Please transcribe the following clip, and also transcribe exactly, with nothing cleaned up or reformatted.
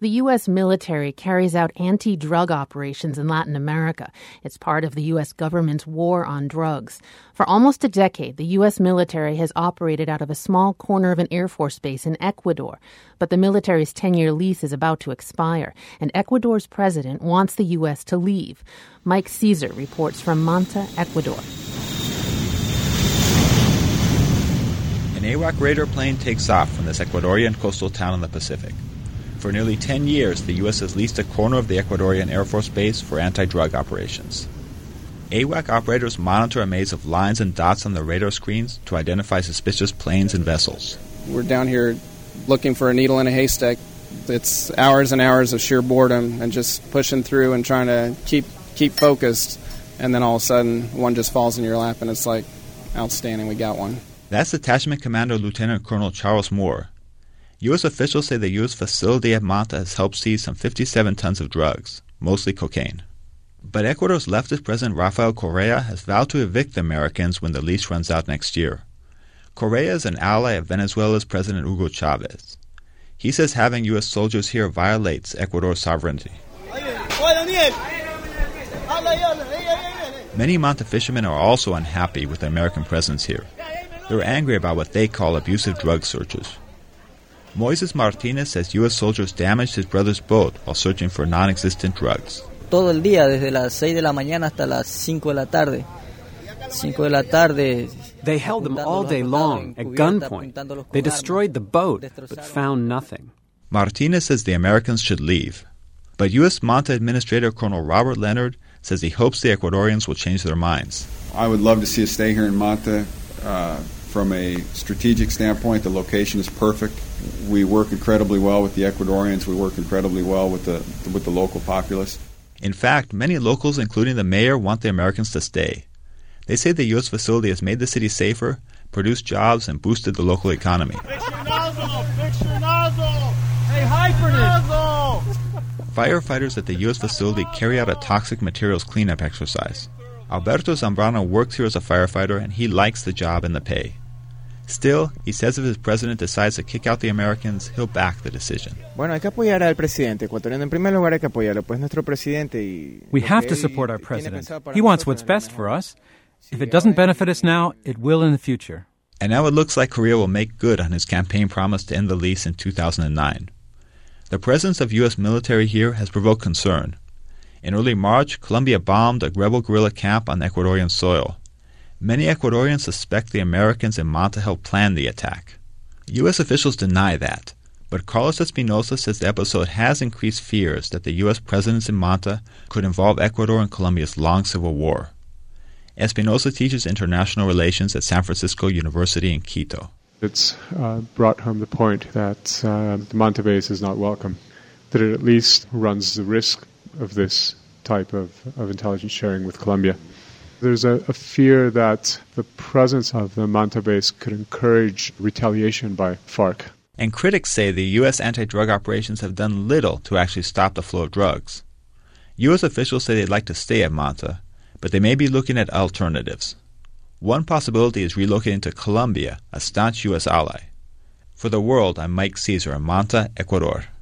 The U S military carries out anti-drug operations in Latin America. It's part of the U S government's war on drugs. For almost a decade, the U S military has operated out of a small corner of an Air Force base in Ecuador. But the military's ten-year lease is about to expire, and Ecuador's president wants the U S to leave. Mike Caesar reports from Manta, Ecuador. An AWAC Raider plane takes off from this Ecuadorian coastal town in the Pacific. For nearly ten years, the U S has leased a corner of the Ecuadorian Air Force Base for anti-drug operations. AWAC operators monitor a maze of lines and dots on the radar screens to identify suspicious planes and vessels. We're down here looking for a needle in a haystack. It's hours and hours of sheer boredom and just pushing through and trying to keep keep focused, and then all of a sudden one just falls in your lap and it's like, outstanding, we got one. That's Detachment Commander Lieutenant Colonel Charles Moore. U S officials say the U S facility at Manta has helped seize some fifty-seven tons of drugs, mostly cocaine. But Ecuador's leftist President Rafael Correa has vowed to evict the Americans when the lease runs out next year. Correa is an ally of Venezuela's President Hugo Chavez. He says having U S soldiers here violates Ecuador's sovereignty. Many Manta fishermen are also unhappy with the American presence here. They're angry about what they call abusive drug searches. Moises Martinez says U S soldiers damaged his brother's boat while searching for non-existent drugs. Todo el día, desde las seis de la mañana hasta las cinco de la tarde. Cinco de la tarde. They held them all day long, at gunpoint. They destroyed the boat, but found nothing. Martinez says the Americans should leave. But U S Manta Administrator Colonel Robert Leonard says he hopes the Ecuadorians will change their minds. I would love to see us stay here in Manta. Uh, from a strategic standpoint, the location is perfect. We work incredibly well with the Ecuadorians. We work incredibly well with the with the local populace. In fact, many locals, including the mayor, want the Americans to stay. They say the U S facility has made the city safer, produced jobs, and boosted the local economy. Firefighters at the U S facility carry out a toxic materials cleanup exercise. Alberto Zambrano works here as a firefighter, and he likes the job and the pay. Still, he says if his president decides to kick out the Americans, he'll back the decision. We have to support our president. He wants what's best for us. If it doesn't benefit us now, it will in the future. And now it looks like Correa will make good on his campaign promise to end the lease in two thousand nine. The presence of U S military here has provoked concern. In early March, Colombia bombed a rebel guerrilla camp on Ecuadorian soil. Many Ecuadorians suspect the Americans in Manta helped plan the attack. U S officials deny that, but Carlos Espinosa says the episode has increased fears that the U S presence in Manta could involve Ecuador and Colombia's long civil war. Espinosa teaches international relations at San Francisco University in Quito. It's uh, brought home the point that uh, the Manta base is not welcome, that it at least runs the risk of this type of, of intelligence sharing with Colombia. There's a, a fear that the presence of the Manta base could encourage retaliation by FARC. And critics say the U S anti-drug operations have done little to actually stop the flow of drugs. U S officials say they'd like to stay at Manta, but they may be looking at alternatives. One possibility is relocating to Colombia, a staunch U S ally. For The World, I'm Mike Caesar in Manta, Ecuador.